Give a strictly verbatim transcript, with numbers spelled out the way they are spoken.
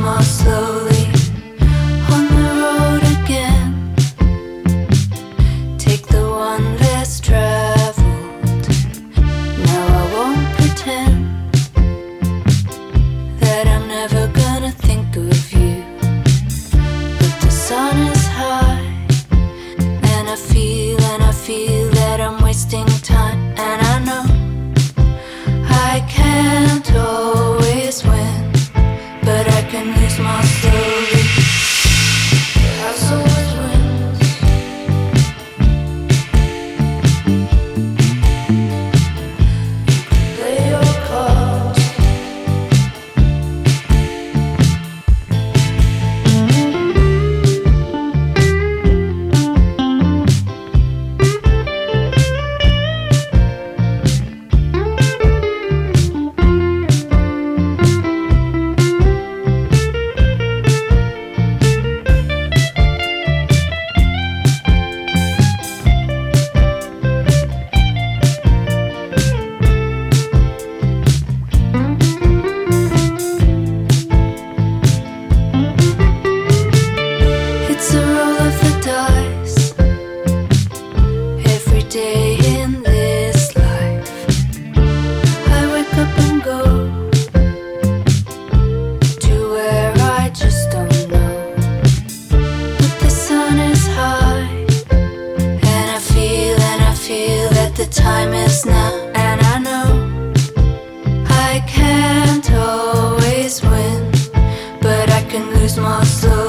more slowly. On the road again, take the one less traveled. Now I won't pretend that I'm never gonna think of you. But the sun is high, and I feel, and I feel that I'm wasting time. And I know I can't always win, but I can lose more slowly. The house always wins. You can play your cards. It's a roll of the dice every day in this life. I wake up and go to where I just don't know. But the sun is high, and I feel, and I feel that the time is now. And I know I can't always win, but I can lose more slowly.